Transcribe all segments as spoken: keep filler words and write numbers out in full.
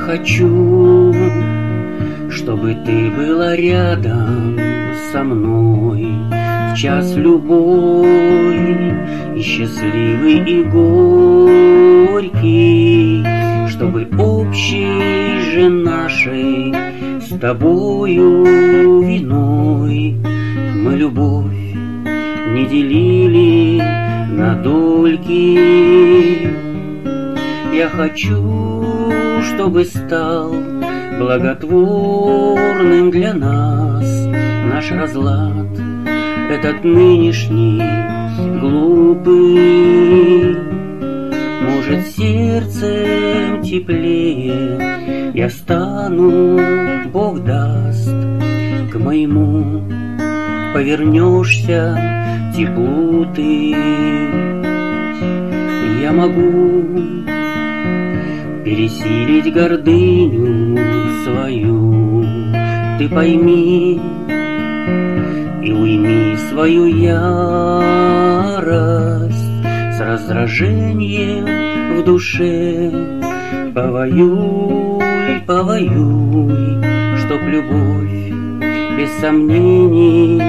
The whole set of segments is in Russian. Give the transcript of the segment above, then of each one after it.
хочу, чтобы ты была рядом со мной в час любой, и счастливый, и горький, чтобы общей же нашей с тобою виной мы любовь не делили на дольки. Я хочу, чтобы стал благотворным для нас наш разлад, этот нынешний глупый. Может, сердцем теплее я стану, Бог даст, к моему повернешься теплу ты. Я могу пересилить гордыню свою, ты пойми и уйми свою ярость. С раздражением в душе повоюй, повоюй, чтоб любовь без сомнений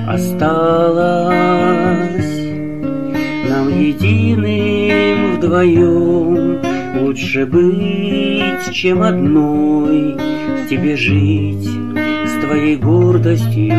осталась. Нам единым вдвоем лучше быть, чем одной. Тебе жить с твоей гордостью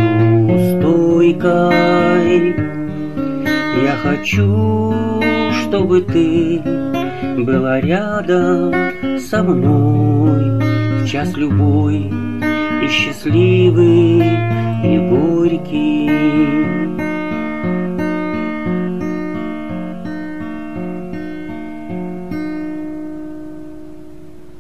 стойкой. Я хочу, чтобы ты была рядом со мной в час любой, и счастливый, и горький.